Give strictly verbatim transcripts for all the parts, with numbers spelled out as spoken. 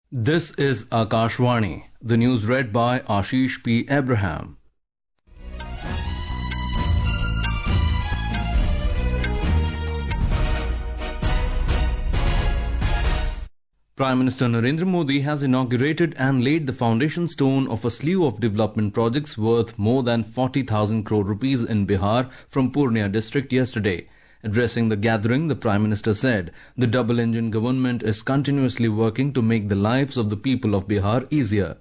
This is Akashvani. The news read by Ashish P. Abraham. Prime Minister Narendra Modi has inaugurated and laid the foundation stone of a slew of development projects worth more than forty thousand crore rupees in Bihar from Purnia district yesterday. Addressing the gathering, the Prime Minister said the double-engine government is continuously working to make the lives of the people of Bihar easier.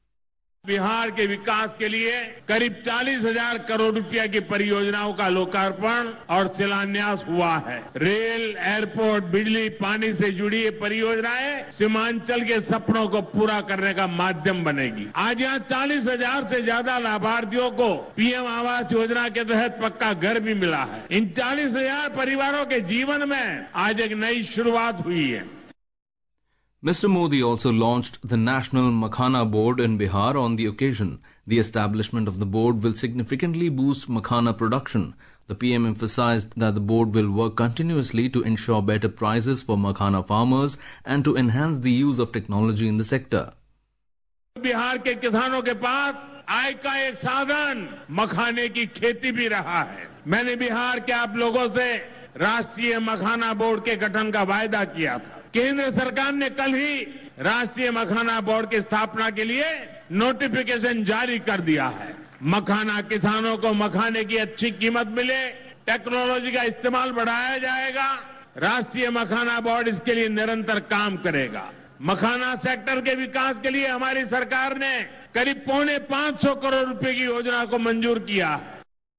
Bihar के विकास के लिए करीब चालीस हजार करोड़ रुपया की परियोजनाओं का लोकार्पण और शिलान्यास हुआ है। रेल, एयरपोर्ट, बिजली, पानी से जुड़ी ये परियोजनाएं सीमांचल के सपनों को पूरा करने का माध्यम बनेगी। आज यहाँ चालीस हजार से ज्यादा लाभार्थियों को पीएम आवास योजना के तहत पक्का घर भी मिला है। इन चालीस हजार परिवारों के जीवन में आज एक नई शुरुआत हुई है। Mister Modi also launched the National Makhana Board in Bihar on the occasion. The establishment of the board will significantly boost makhana production. The P M emphasized that the board will work continuously to ensure better prices for makhana farmers and to enhance the use of technology in the sector. Bihar के किसानों के पास आय का एक साधन मखाने की खेती भी रहा है। मैंने बिहार के आप लोगों से राष्ट्रीय मखाना बोर्ड के गठन का वायदा किया था। केंद्र सरकार ने कल ही राष्ट्रीय मखाना बोर्ड की स्थापना के लिए नोटिफिकेशन जारी कर दिया है। मखाना किसानों को मखाने की अच्छी कीमत मिले, टेक्नोलॉजी का इस्तेमाल बढ़ाया जाएगा। राष्ट्रीय मखाना बोर्ड इसके लिए निरंतर काम करेगा। मखाना सेक्टर के विकास के लिए हमारी सरकार ने करीब पौने पांच सौ करोड़ रुपए की योजना को मंजूर किया है।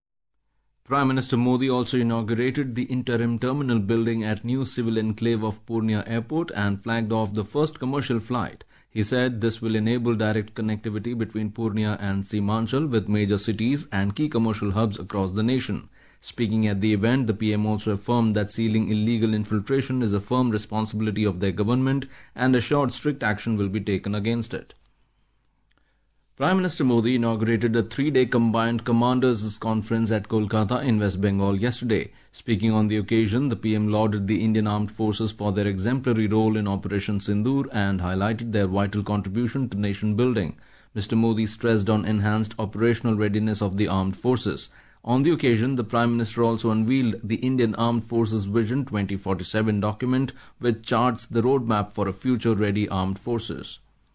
Prime Minister Modi also inaugurated the interim terminal building at new civil enclave of Purnia Airport and flagged off the first commercial flight. He said this will enable direct connectivity between Purnia and Seemanchal with major cities and key commercial hubs across the nation. Speaking at the event, the P M also affirmed that sealing illegal infiltration is a firm responsibility of their government and assured strict action will be taken against it. Prime Minister Modi inaugurated a three-day combined commanders' conference at Kolkata in West Bengal yesterday. Speaking on the occasion, the P M lauded the Indian Armed Forces for their exemplary role in Operation Sindoor and highlighted their vital contribution to nation building. Mister Modi stressed on enhanced operational readiness of the armed forces. On the occasion, the Prime Minister also unveiled the Indian Armed Forces Vision twenty forty-seven document, which charts the roadmap for a future-ready armed forces.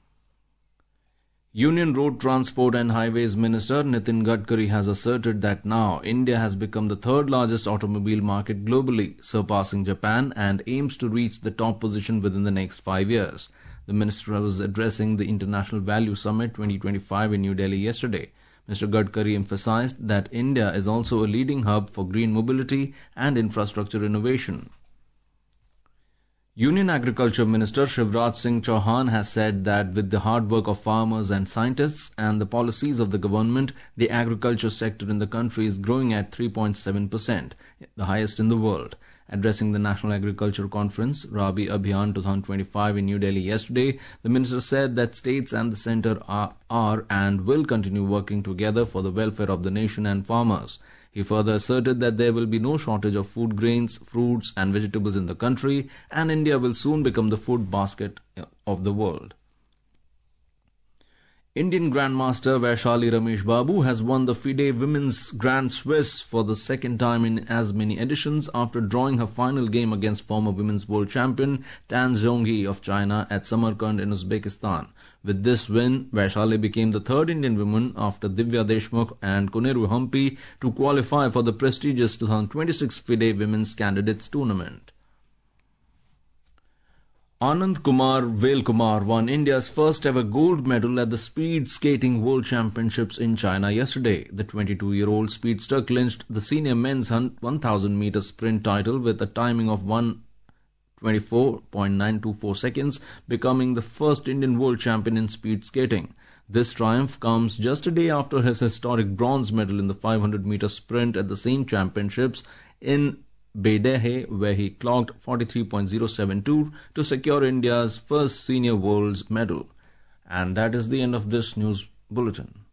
Union Road Transport and Highways Minister Nitin Gadkari has asserted that now India has become the third largest automobile market globally, surpassing Japan, and aims to reach the top position within the next five years. The minister was addressing the International Value Summit twenty twenty-five in New Delhi yesterday. Mister Gadkari emphasized that India is also a leading hub for green mobility and infrastructure innovation. Union Agriculture Minister Shivraj Singh Chauhan has said that with the hard work of farmers and scientists and the policies of the government, the agriculture sector in the country is growing at three point seven percent, the highest in the world. Addressing the National Agriculture Conference, Rabi Abhiyan twenty twenty-five in New Delhi yesterday, the minister said that states and the centre are, are and will continue working together for the welfare of the nation and farmers. He further asserted that there will be no shortage of food grains, fruits and vegetables in the country, and India will soon become the food basket of the world. Indian Grandmaster Vaishali Ramesh Babu has won the FIDE Women's Grand Swiss for the second time in as many editions after drawing her final game against former women's world champion Tan Zhongyi of China at Samarkand in Uzbekistan. With this win, Vaishali became the third Indian woman after Divya Deshmukh and Koneru Hampi to qualify for the prestigious twenty twenty-six FIDE Women's Candidates Tournament. Anand Kumar Velkumar won India's first ever gold medal at the Speed Skating World Championships in China yesterday. The twenty-two-year-old speedster clinched the senior men's one thousand meter sprint title with a timing of one twenty-four point nine two four seconds, becoming the first Indian world champion in speed skating. This triumph comes just a day after his historic bronze medal in the five hundred meter sprint at the same championships in Baidahe, where he clocked forty-three point zero seven two to secure India's first senior world's medal. And that is the end of this news bulletin.